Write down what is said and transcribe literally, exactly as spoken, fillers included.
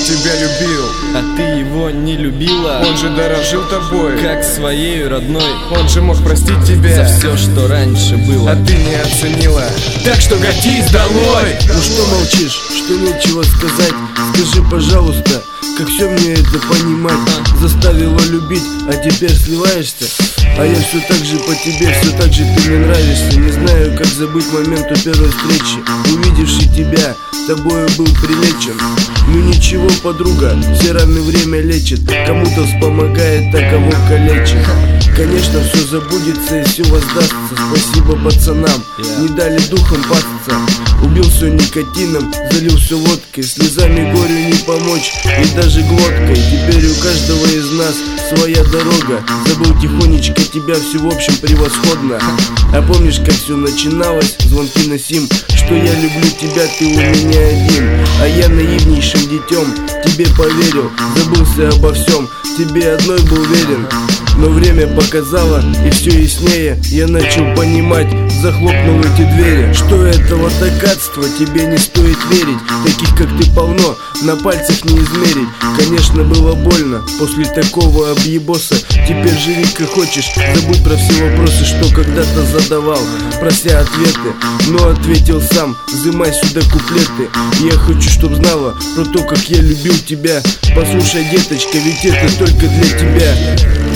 тебя любил, а ты его не любила. он же дорожил тобой, как своей родной. он же мог простить тебя за все, что раньше было, а ты не оценила. Так что катись долой. Ну что молчишь, что нечего сказать? Скажи, пожалуйста, как все мне это понимать? Заставила любить, а теперь сливаешься? А я все так же по тебе, все так же ты мне нравишься. Не знаю, как забыть момент у первой встречи. Увидевший тебя, тобою был прилечен. Ну ничего, подруга, все раны время лечит. Кому-то вспомогает, а кого калечит. Конечно, все забудется и все воздастся. Спасибо пацанам, не дали духом пасться. Убил все никотином, залил все водкой. Слезами горю не помочь, и даже глоткой. Теперь у каждого из нас своя дорога. Забыл тихонечко тебя, все в общем превосходно. А помнишь, как все начиналось? Звонки на сим, что я люблю тебя, ты у меня один. А я наивнейшим детем тебе поверил, забылся обо всем, тебе одной был верен. Но время показало, и все яснее я начал понимать, захлопнул эти двери, что этого докатства тебе не стоит верить. Таких как ты полно, на пальцах не измерить. Конечно, было больно после такого объебоса. Теперь живи как хочешь, забудь про все вопросы, что когда-то задавал, прося ответы. Но ответил сам, взымай сюда куплеты. Я хочу, чтоб знала про то, как я любил тебя. Послушай, деточка, ведь это только для тебя.